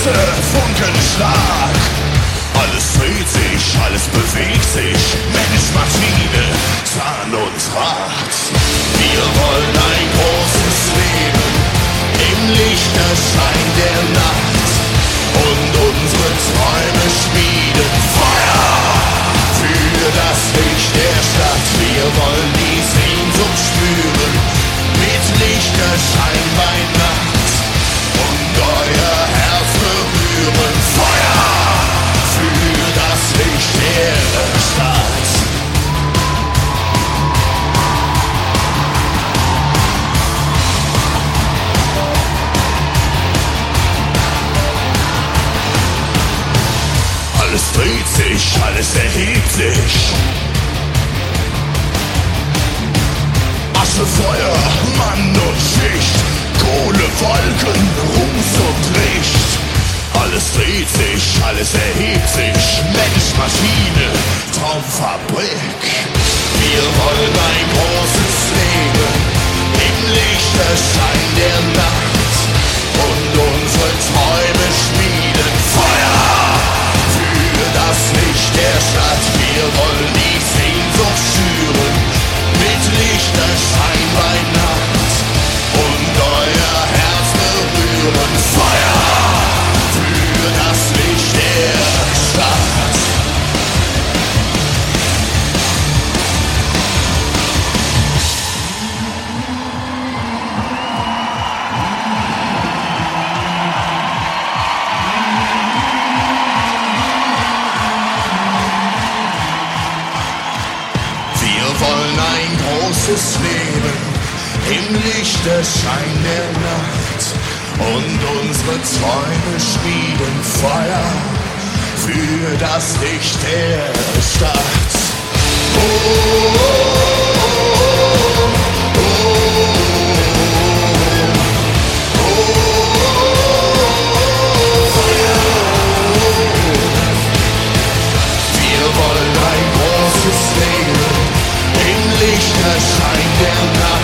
Funkenschlag. Alles dreht sich, alles bewegt sich. Mensch, Maschine, Zahn und Rad. Wir wollen ein großes Leben im Lichterschein der Nacht und unsere Träume schmieden. Feuer für das Licht der Stadt. Wir wollen die Sehnsucht spüren mit Lichterschein bei Nacht und euer Herz berühren. Feuer für das Licht der Stadt. Alles dreht sich, alles erhebt sich. Asche, Feuer, Mann und Schicht, Kohle, Wolken, Ruß und Licht. Alles dreht sich, alles erhebt sich. Mensch, Maschine, Traumfabrik. Wir wollen ein großes Leben im Lichterschein der Nacht und unsere Träume schmieden. Feuer für das Licht der Stadt. Wir wollen die Sehnsucht schüren mit Lichterschein bei Nacht und euer Herz berühren. Feuer für das Licht der Stadt. Wir wollen ein großes Leben im Lichterschein der Nacht und unsere Träume schmieden. Feuer für das Licht der Stadt. Oh, oh, oh, oh, Feuer. Wir wollen ein großes Leben im Lichterschein der Nacht